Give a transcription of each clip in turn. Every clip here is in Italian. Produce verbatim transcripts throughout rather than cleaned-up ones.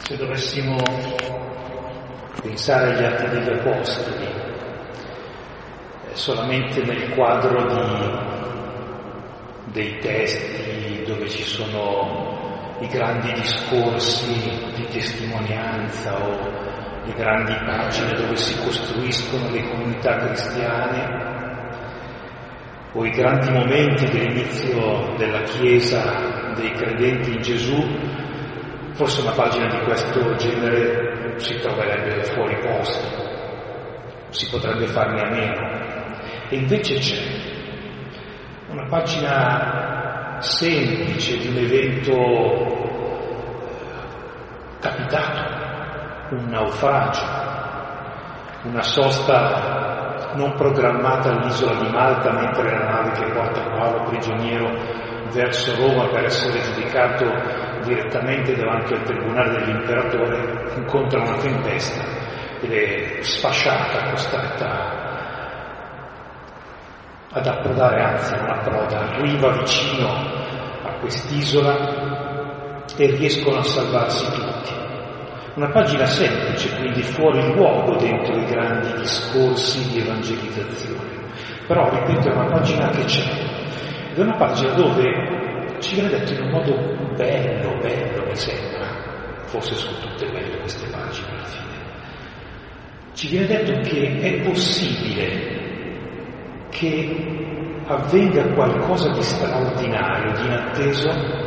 Se dovessimo pensare agli Atti degli Apostoli, solamente nel quadro di, dei testi dove ci sono i grandi discorsi di testimonianza o le grandi pagine dove si costruiscono le comunità cristiane, o i grandi momenti dell'inizio della Chiesa dei credenti in Gesù, forse una pagina di questo genere si troverebbe fuori posto, si potrebbe farne a meno. E invece c'è una pagina semplice di un evento capitato, un naufragio, una sosta non programmata all'isola di Malta mentre la nave che porta Paolo prigioniero verso Roma per essere giudicato direttamente davanti al tribunale dell'imperatore incontra una tempesta ed è sfasciata, costretta ad approdare, anzi non approda, arriva vicino a quest'isola e riescono a salvarsi tutti. Una pagina semplice, quindi fuori luogo dentro i grandi discorsi di evangelizzazione, però ripeto è una pagina che c'è, ed è una pagina dove ci viene detto in un modo bello, bello mi sembra, forse sono tutte belle queste pagine alla fine, ci viene detto che è possibile che avvenga qualcosa di straordinario, di inatteso,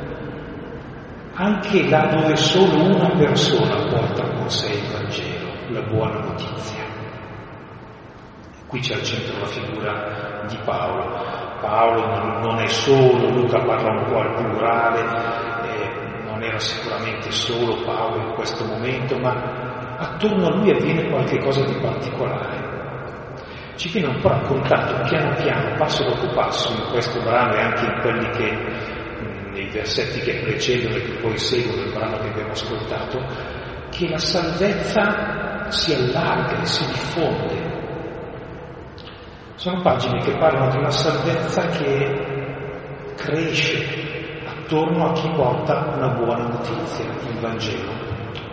anche là dove solo una persona porta con sé il Vangelo, la buona notizia. Qui c'è al centro la figura di Paolo. Paolo non è solo, Luca parla un po' al plurale, eh, non era sicuramente solo Paolo in questo momento, ma attorno a lui avviene qualche cosa di particolare. Ci viene un po' raccontato piano piano, passo dopo passo, in questo brano e anche in quelli che, nei versetti che precedono e che poi seguono il brano che abbiamo ascoltato, che la salvezza si allarga e si diffonde. Sono pagine che parlano di una salvezza che cresce attorno a chi porta una buona notizia, il Vangelo.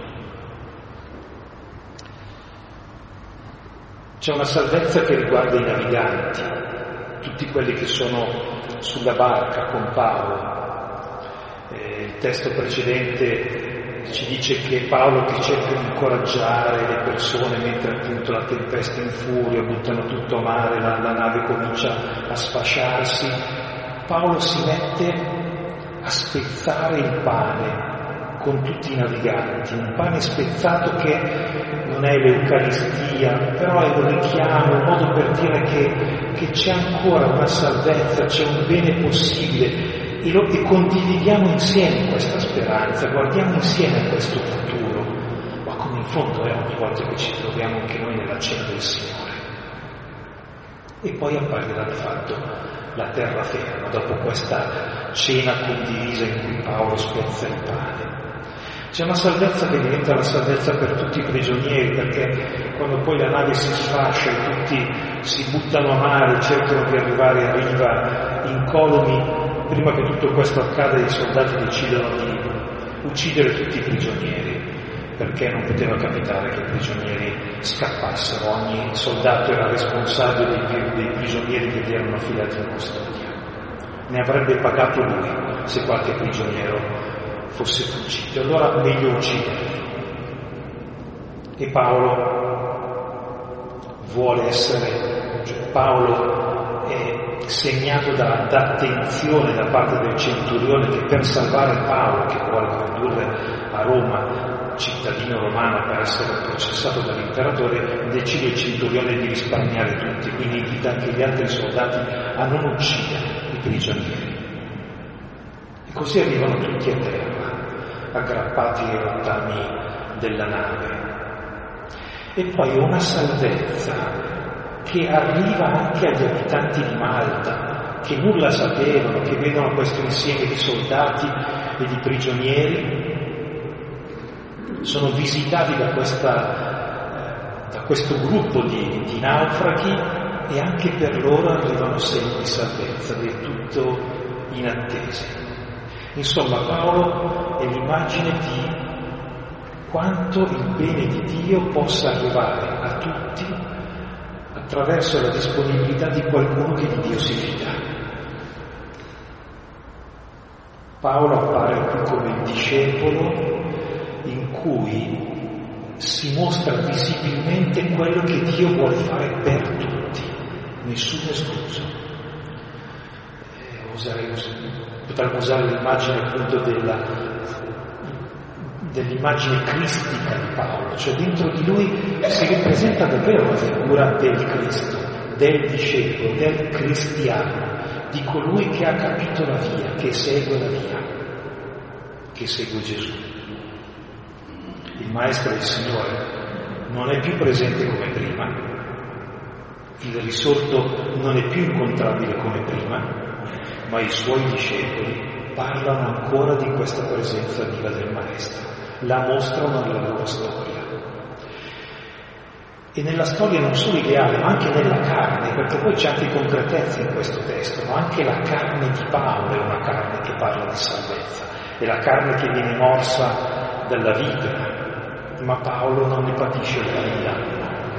C'è una salvezza che riguarda i naviganti, tutti quelli che sono sulla barca con Paolo. Eh, il testo precedente ci dice che Paolo che cerca di incoraggiare le persone mentre appunto la tempesta infuria, buttano tutto a mare, la, la nave comincia a sfasciarsi, Paolo si mette a spezzare il pane con tutti i naviganti, un pane spezzato che non è l'Eucaristia, però è un richiamo, un modo per dire che, che c'è ancora una salvezza, c'è un bene possibile e, lo, e condividiamo insieme questa speranza, guardiamo insieme a questo futuro, ma come in fondo è ogni volta che ci troviamo anche noi nella cena del Signore. E poi apparirà di fatto la terraferma, dopo questa cena condivisa in cui Paolo spezza il pane. C'è una salvezza che diventa la salvezza per tutti i prigionieri, perché quando poi la nave si sfascia e tutti si buttano a mare, cercano di arrivare a riva incolumi, prima che tutto questo accada i soldati decidono di uccidere tutti i prigionieri, perché non poteva capitare che i prigionieri scappassero, ogni soldato era responsabile dei, dei prigionieri che gli erano affidati in custodia. Ne avrebbe pagato lui se qualche prigioniero fosse fuggito, allora meglio ucciderli. E Paolo vuole essere, cioè Paolo è segnato da, da attenzione da parte del centurione che per salvare Paolo, che vuole condurre a Roma, cittadino romano, per essere processato dall'imperatore, decide il centurione di risparmiare tutti, quindi invita anche gli altri soldati a non uccidere i prigionieri. E così arrivano tutti a terra, aggrappati ai rottami della nave. E poi una salvezza che arriva anche agli abitanti di Malta, che nulla sapevano, che vedono questo insieme di soldati e di prigionieri, sono visitati da, questa, da questo gruppo di, di naufraghi, e anche per loro arrivano segni di salvezza del tutto inattesi. Insomma, Paolo è l'immagine di quanto il bene di Dio possa arrivare a tutti attraverso la disponibilità di qualcuno che di Dio si fida. Paolo appare qui come il discepolo in cui si mostra visibilmente quello che Dio vuole fare per tutti, nessuno escluso. Eh, oserei, potremmo usare l'immagine appunto della dell'immagine cristica di Paolo, cioè dentro di lui si ripresenta davvero la figura del Cristo, del discepolo, del cristiano, di colui che ha capito la via, che segue la via, che segue Gesù. Il Maestro, il Signore, non è più presente come prima, il risorto non è più incontrabile come prima, ma i suoi discepoli parlano ancora di questa presenza viva del Maestro, la mostrano nella loro storia. E nella storia non solo ideale, ma anche nella carne, perché poi c'è anche concretezza in questo testo, ma anche la carne di Paolo è una carne che parla di salvezza, è la carne che viene morsa dalla vipera, ma Paolo non ne patisce il danno.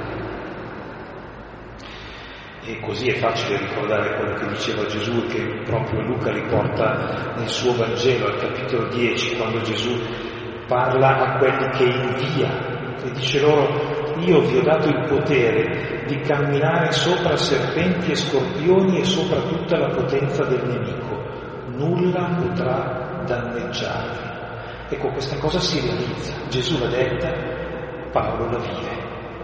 E così è facile ricordare quello che diceva Gesù e che proprio Luca riporta nel suo Vangelo, al capitolo dieci, quando Gesù parla a quelli che invia e dice loro: io vi ho dato il potere di camminare sopra serpenti e scorpioni e sopra tutta la potenza del nemico, nulla potrà danneggiarvi. Ecco, questa cosa si realizza, Gesù l'ha detta, Paolo la vive.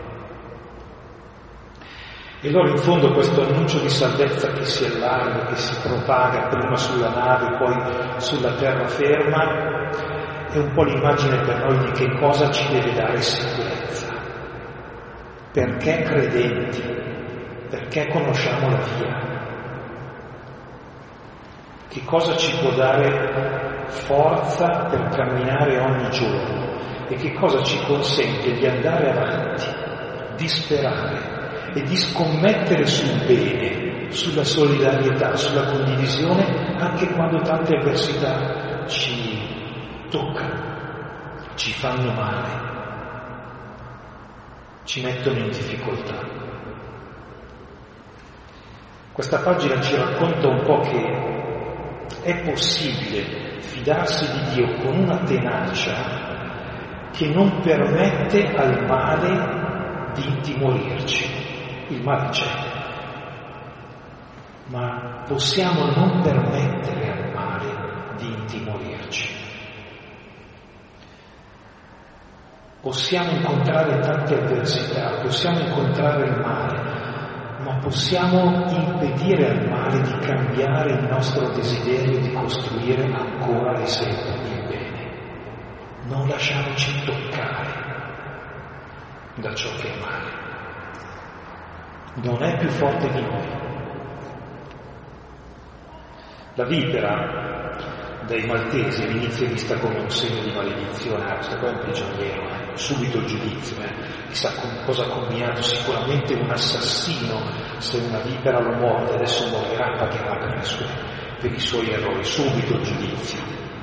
E allora in fondo questo annuncio di salvezza che si allarga, che si propaga prima sulla nave, poi sulla terraferma, è un po' l'immagine per noi di che cosa ci deve dare sicurezza. Perché credenti? Perché conosciamo la via? Che cosa ci può dare forza per camminare ogni giorno? E che cosa ci consente di andare avanti, di sperare e di scommettere sul bene, sulla solidarietà, sulla condivisione, anche quando tante avversità ci toccano, ci fanno male, ci mettono in difficoltà. Questa pagina ci racconta un po' che è possibile fidarsi di Dio con una tenacia che non permette al male di intimorirci. Il male c'è, ma possiamo non permettere al male di intimorirci. Possiamo incontrare tante avversità, possiamo incontrare il male, ma possiamo impedire al male di cambiare il nostro desiderio di costruire ancora e sempre il bene. Non lasciamoci toccare da ciò che è male. Non è più forte di noi. La vipera dai maltesi all'inizio è vista come un segno di maledizione, ah, questo qua è un prigioniero, eh. subito il giudizio, eh. chissà cosa ha combinato, sicuramente un assassino, se una vipera lo morde, adesso morirà, pagherà per, le sue, per i suoi errori, subito il giudizio.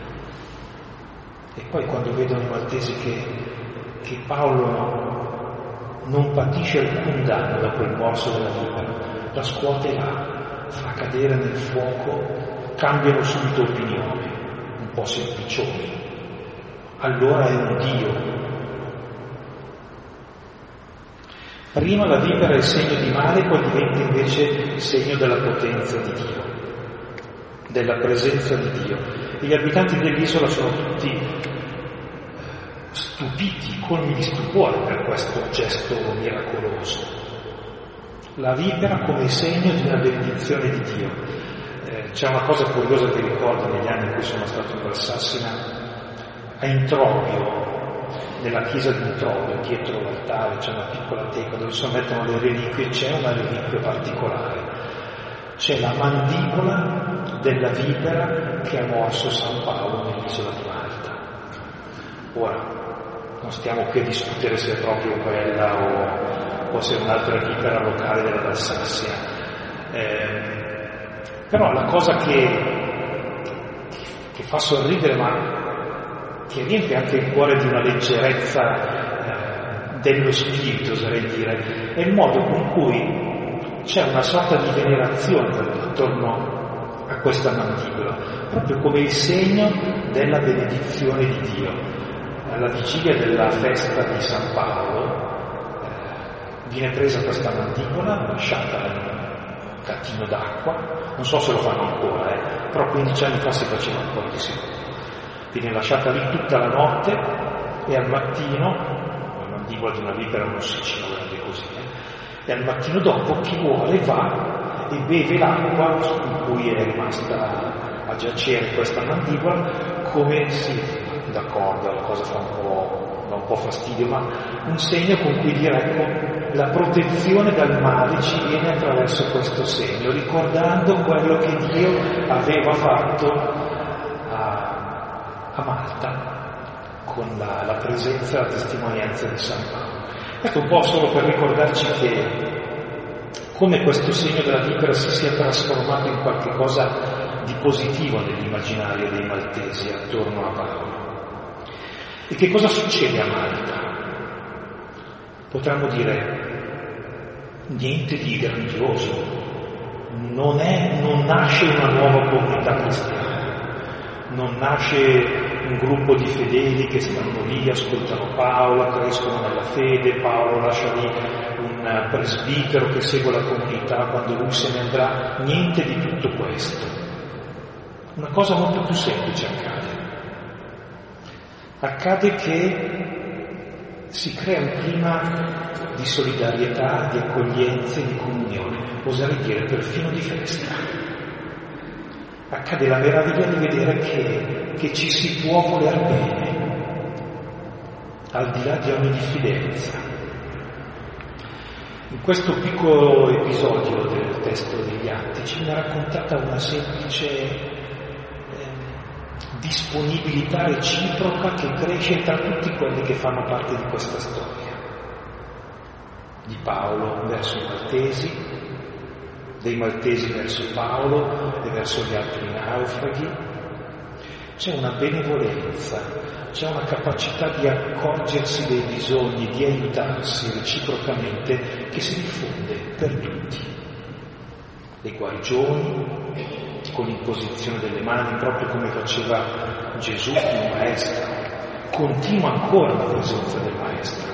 E poi quando vedono i maltesi che, che Paolo non patisce alcun danno da quel morso della vipera, la scuote là, fa cadere nel fuoco, cambiano subito opinione, un po' semplicioni. Allora è un Dio. Prima la vipera è segno di male, poi diventa invece segno della potenza di Dio, della presenza di Dio. E gli abitanti dell'isola sono tutti stupiti, colmi di stupore per questo gesto miracoloso. La vipera come segno di una benedizione di Dio. Eh, c'è una cosa curiosa che ricordo negli anni in cui sono stato in Valsassina, a Introvio, nella chiesa di Introvio, dietro l'altare, c'è una piccola teca dove si mettono le reliquie, c'è una reliquia particolare. C'è la mandibola della vipera che ha morso San Paolo nell'isola di Malta. Ora, non stiamo qui a discutere se è proprio quella o, o se è un'altra vipera locale della Valsassia. Eh, però la cosa che, che fa sorridere, ma che riempie anche il cuore di una leggerezza eh, dello spirito, oserei dire. È il modo con cui c'è una sorta di venerazione attorno a questa mandibola, proprio come il segno della benedizione di Dio. Alla vigilia della festa di San Paolo eh, viene presa questa mandibola, lasciata in un catino d'acqua, non so se lo fanno ancora, eh, però quindici anni fa si faceva ancora di sicuro. Viene lasciata lì tutta la notte e al mattino, la mandibola di una vipera non si ci grande così, eh, e al mattino dopo chi vuole va e beve l'acqua in cui è rimasta a giacere questa mandibola, come si d'accordo, la cosa fa un po', da un po' fastidio, ma un segno con cui dire, ecco, la protezione dal male ci viene attraverso questo segno, ricordando quello che Dio aveva fatto a, a Malta con la, la presenza e la testimonianza di San Paolo. Ecco, un po' solo per ricordarci che come questo segno della vipera si sia trasformato in qualche cosa di positivo nell'immaginario dei maltesi attorno a Paolo. E che cosa succede a Malta? Potremmo dire niente di grandioso, non, è, non nasce una nuova comunità cristiana, non nasce un gruppo di fedeli che stanno lì, ascoltano Paolo, crescono nella fede, Paolo lascia lì un presbitero che segue la comunità quando lui se ne andrà, niente di tutto questo. Una cosa molto più semplice accade. Accade che si crea un clima di solidarietà, di accoglienza e di comunione, oserei dire perfino di festa. Accade la meraviglia di vedere che, che ci si può voler bene, al di là di ogni diffidenza. In questo piccolo episodio del testo degli Atti ci viene raccontata una semplice disponibilità reciproca che cresce tra tutti quelli che fanno parte di questa storia. Di Paolo verso i maltesi, dei maltesi verso Paolo e verso gli altri naufraghi. C'è una benevolenza, c'è una capacità di accorgersi dei bisogni, di aiutarsi reciprocamente che si diffonde per tutti. Le guarigioni, con l'imposizione delle mani, proprio come faceva Gesù, il Maestro. Continua ancora la presenza del Maestro.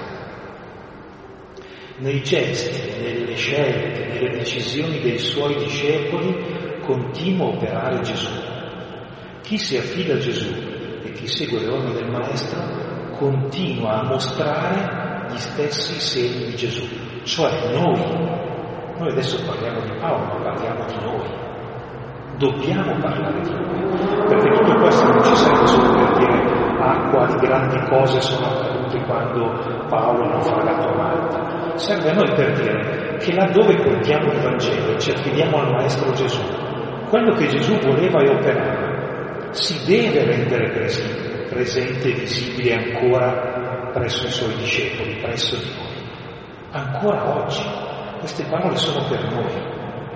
Nei gesti, nelle scelte, nelle decisioni dei Suoi discepoli continua a operare Gesù. Chi si affida a Gesù e chi segue le orme del Maestro continua a mostrare gli stessi segni di Gesù. Cioè noi, noi adesso parliamo di Paolo, ma parliamo di noi. Dobbiamo parlare di noi, perché tutto questo non ci serve solo per dire ah, quali grandi cose sono accadute quando Paolo ha naufragato a Malta. Serve a noi per dire che laddove contiamo il Vangelo e ci affidiamo al Maestro Gesù, quello che Gesù voleva e operava si deve rendere presente, presente e visibile ancora presso i Suoi discepoli, presso di noi. Ancora oggi queste parole sono per noi.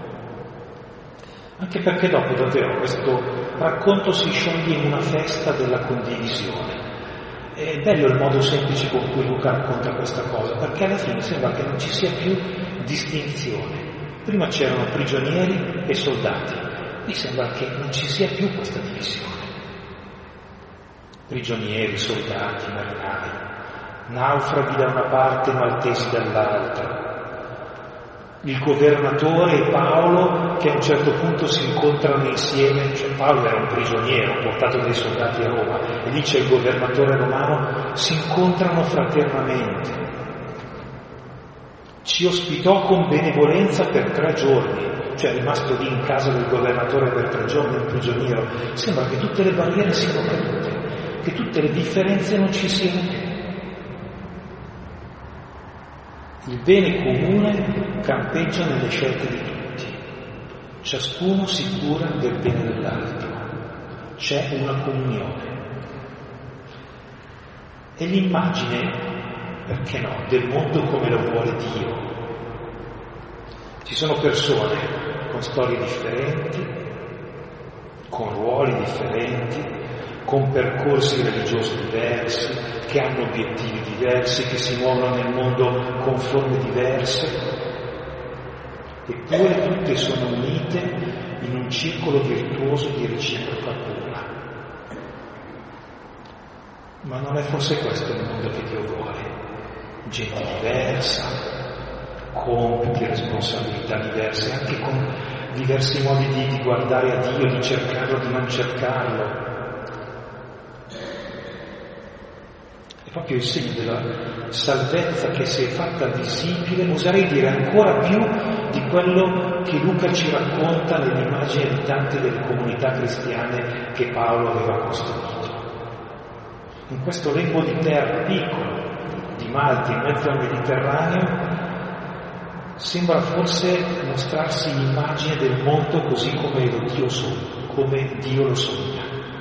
Anche perché dopo davvero questo racconto si scioglie in una festa della condivisione. È bello il modo semplice con cui Luca racconta questa cosa, perché alla fine sembra che non ci sia più distinzione. Prima c'erano prigionieri e soldati, mi sembra che non ci sia più questa divisione. Prigionieri, soldati, marinai, naufraghi da una parte, maltesi dall'altra. Il governatore e Paolo che a un certo punto si incontrano insieme, cioè Paolo era un prigioniero portato dai soldati a Roma e lì c'è il governatore romano, si incontrano fraternamente. Ci ospitò con benevolenza per tre giorni, cioè è rimasto lì in casa del governatore per tre giorni, un prigioniero. Sembra che tutte le barriere siano cadute, che tutte le differenze non ci siano più. Il bene comune campeggia nelle scelte di tutti, ciascuno si cura del bene dell'altro, c'è una comunione. È l'immagine, perché no, del mondo come lo vuole Dio. Ci sono persone con storie differenti, con ruoli differenti, con percorsi religiosi diversi, che hanno obiettivi diversi, che si muovono nel mondo con forme diverse, eppure tutte sono unite in un circolo virtuoso di reciproca cura. Ma non è forse questo il mondo che Dio vuole? Gente diversa, compiti e responsabilità diverse, anche con diversi modi di, di guardare a Dio, di cercarlo, di non cercarlo. È proprio il segno della salvezza che si è fatta visibile, oserei dire ancora più di quello che Luca ci racconta nell'immagine di tante delle comunità cristiane che Paolo aveva costruito. In questo lembo di terra piccolo, di Malta, in mezzo al Mediterraneo, sembra forse mostrarsi l'immagine del mondo così come lo Dio sogna, come Dio lo sogna.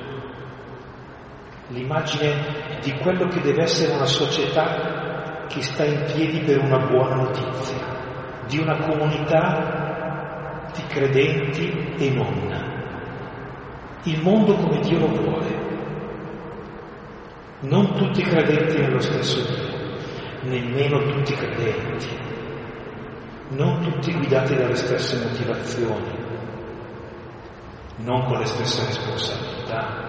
L'immagine di quello che deve essere una società che sta in piedi per una buona notizia, di una comunità di credenti e non. Il mondo come Dio lo vuole. Non tutti credenti nello stesso Dio, nemmeno tutti credenti, non tutti guidati dalle stesse motivazioni, non con le stesse responsabilità.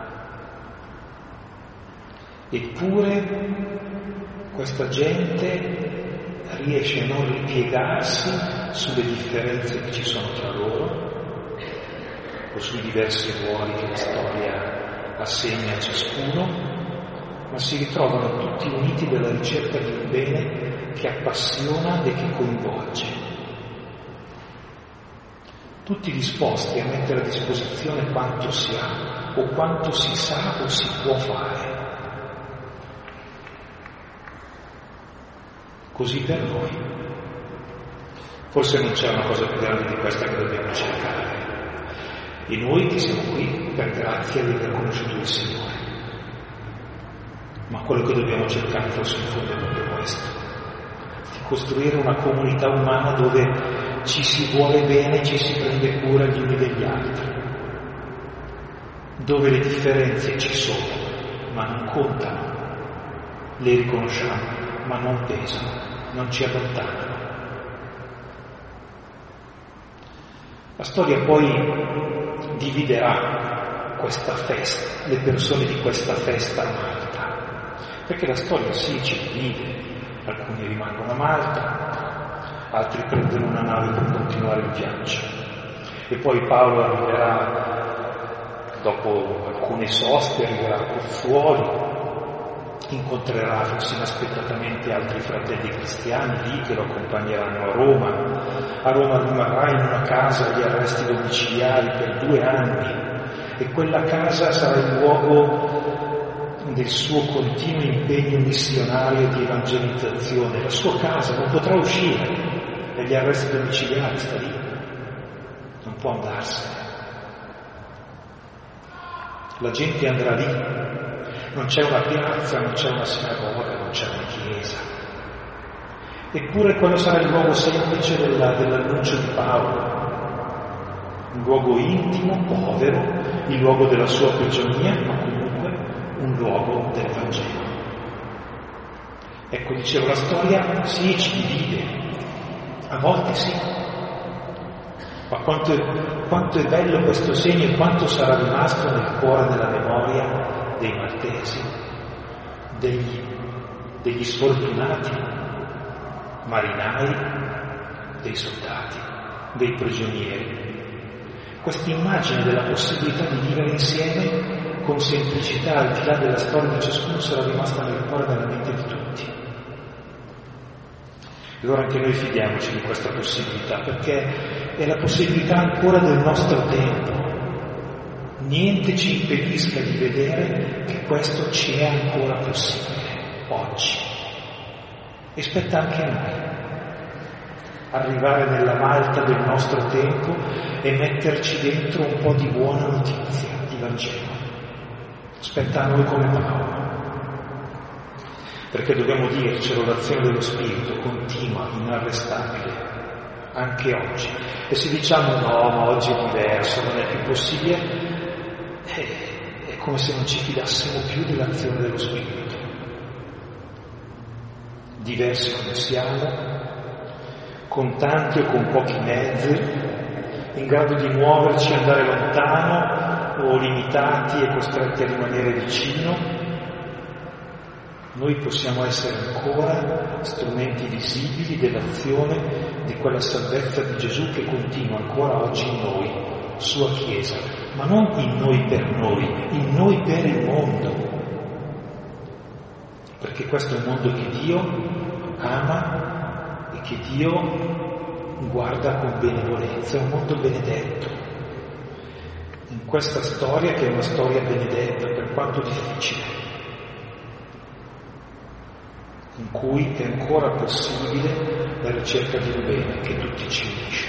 Eppure questa gente riesce a non ripiegarsi sulle differenze che ci sono tra loro o sui diversi ruoli che la storia assegna a ciascuno, ma si ritrovano tutti uniti dalla ricerca di un bene che appassiona e che coinvolge. Tutti disposti a mettere a disposizione quanto si ha o quanto si sa o si può fare. Così per noi. Forse non c'è una cosa più grande di questa che dobbiamo cercare. E noi che siamo qui per grazia di aver conosciuto il Signore. Ma quello che dobbiamo cercare forse in fondo è proprio questo, di costruire una comunità umana dove ci si vuole bene, ci si prende cura gli uni degli altri, dove le differenze ci sono, ma non contano, le riconosciamo, ma non pesano, non ci allontanano. La storia poi dividerà questa festa, le persone di questa festa a Malta. Perché la storia sì ci divide, alcuni rimangono a Malta, altri prendono una nave per continuare il viaggio. E poi Paolo arriverà, dopo alcune soste, arriverà a Pozzuoli, incontrerà forse inaspettatamente altri fratelli cristiani lì che lo accompagneranno a Roma. A Roma rimarrà in una casa agli arresti domiciliari per due anni e quella casa sarà il luogo del suo continuo impegno missionario di evangelizzazione. La sua casa non potrà uscire dagli arresti domiciliari, sta lì, non può andarsene. La gente andrà lì, non c'è una piazza, non c'è una sinagoga, non c'è una chiesa. Eppure quello sarà il luogo semplice della, dell'annuncio di Paolo, un luogo intimo, povero, il luogo della sua prigionia, ma comunque un luogo del Vangelo. Ecco, dicevo, la storia sì ci divide, a volte sì, ma quanto è, quanto è bello questo segno e quanto sarà rimasto nel cuore della memoria dei maltesi, degli, degli sfortunati marinai, dei soldati, dei prigionieri. Questa immagine della possibilità di vivere insieme con semplicità, al di là della storia di ciascuno, sarà rimasta nel cuore e nella mente di tutti. E allora anche noi fidiamoci di questa possibilità, perché è la possibilità ancora del nostro tempo. Niente ci impedisca di vedere che questo ci è ancora possibile, oggi. E spetta anche a noi arrivare nella Malta del nostro tempo e metterci dentro un po' di buona notizia, di Vangelo. Spetta a noi come Paolo, perché dobbiamo dircelo, l'azione dello Spirito continua, inarrestabile, anche oggi. E se diciamo no, ma oggi è diverso, non è più possibile, eh, è come se non ci fidassimo più dell'azione dello Spirito. Diversi come siamo, con tanti o con pochi mezzi, in grado di muoverci e andare lontano o limitati e costretti a rimanere vicino, noi possiamo essere ancora strumenti visibili dell'azione di quella salvezza di Gesù che continua ancora oggi in noi, sua Chiesa, ma non in noi per noi, in noi per il mondo, perché questo è un mondo che Dio ama e che Dio guarda con benevolenza, è un mondo benedetto. In questa storia, che è una storia benedetta per quanto difficile, in cui è ancora possibile la ricerca di un bene che tutti ci unisce.